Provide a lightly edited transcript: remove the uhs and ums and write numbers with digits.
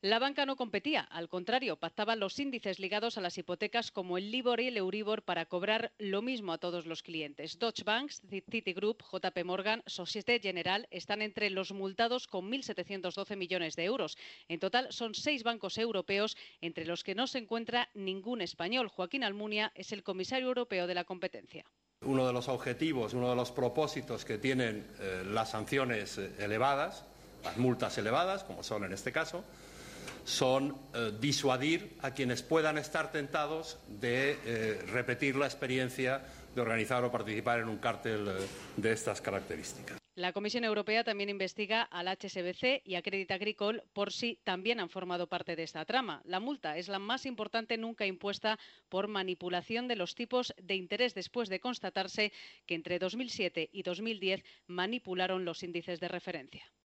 La banca no competía, al contrario, pactaba los índices ligados a las hipotecas como el LIBOR y el Euribor para cobrar lo mismo a todos los clientes. Deutsche Bank, Citigroup, JP Morgan, Société Générale están entre los multados con 1.712 millones de euros. En total son 6 bancos europeos, entre los que no se encuentra ningún español. Joaquín Almunia es el comisario europeo de la competencia. Uno de los objetivos, uno de los propósitos que tienen las sanciones elevadas, las multas elevadas, como son en este caso, son disuadir a quienes puedan estar tentados de repetir la experiencia de organizar o participar en un cártel de estas características. La Comisión Europea también investiga al HSBC y a Crédit Agricole por si también han formado parte de esta trama. La multa es la más importante nunca impuesta por manipulación de los tipos de interés después de constatarse que entre 2007 y 2010 manipularon los índices de referencia.